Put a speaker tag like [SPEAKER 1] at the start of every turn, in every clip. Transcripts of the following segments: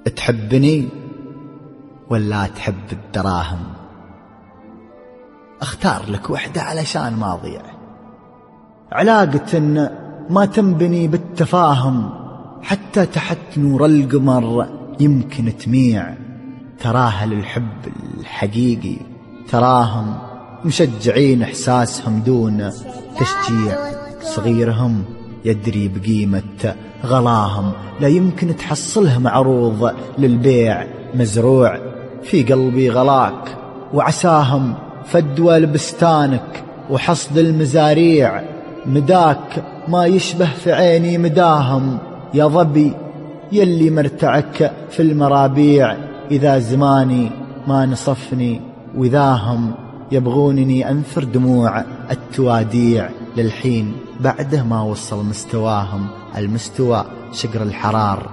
[SPEAKER 1] تحبني ولا تحب الدراهم؟ اختار لك وحدة علشان ما أضيع. علاقة ما تنبني بالتفاهم، حتى تحت نور القمر يمكن تميع. تراها للحب الحقيقي، تراهم مشجعين إحساسهم دون تشجيع. صغيرهم يدري بقيمة غلاهم، لا يمكن تحصله معروض للبيع. مزروع في قلبي غلاك، وعساهم فدوى لبستانك وحصد المزاريع. مداك ما يشبه في عيني مداهم، يا ظبي يلي مرتعك في المرابيع. إذا زماني ما نصفني وذاهم، يبغونني أنثر دموع التواديع. للحين بعده ما وصل مستواهم، المستوى شقر الحرار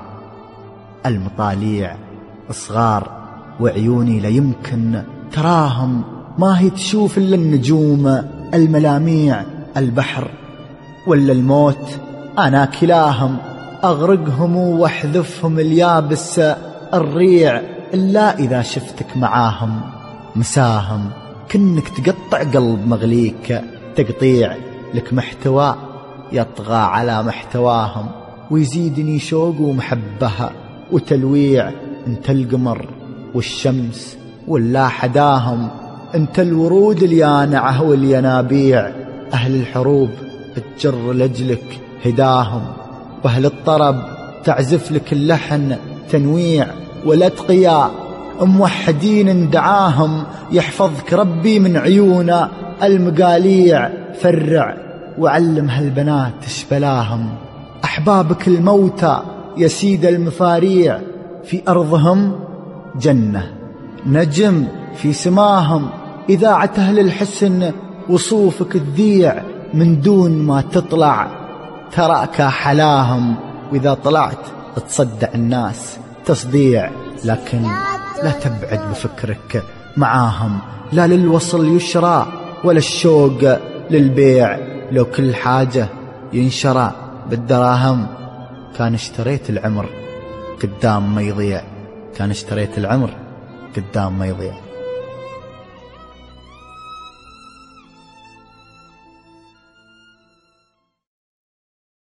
[SPEAKER 1] المطاليع. صغار وعيوني لا يمكن تراهم، ما هي تشوف إلا النجوم الملاميع. البحر ولا الموت أنا كلاهم، أغرقهم واحذفهم اليابس الريع. إلا إذا شفتك معاهم مساهم، كنك تقطع قلب مغليك تقطيع. لك محتوى يطغى على محتواهم، ويزيدني شوق ومحبها وتلويع. انت القمر والشمس ولا حداهم، انت الورود اليانعة والينابيع. أهل الحروب تجر لجلك هداهم، وأهل الطرب تعزف لك اللحن تنويع. والأتقياء موحدين دعاهم، يحفظك ربي من عيون المقاليع. فرع وعلم هالبنات اشبلاهم، أحبابك الموتى يا سيد المفاريع. في أرضهم جنة نجم في سماهم، إذاعة أهل الحسن وصوفك تذيع. من دون ما تطلع تراك حلاهم، وإذا طلعت تصدع الناس تصديع. لكن لا تبعد بفكرك معاهم، لا للوصل يشرى ولا الشوق للبيع. لو كل حاجة ينشرى بالدراهم، كان اشتريت العمر قدام ما يضيع. كان اشتريت العمر قدام ما يضيع.